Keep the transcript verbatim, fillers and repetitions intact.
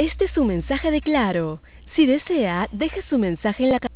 Este es su mensaje de Claro. Si desea, deje su mensaje en la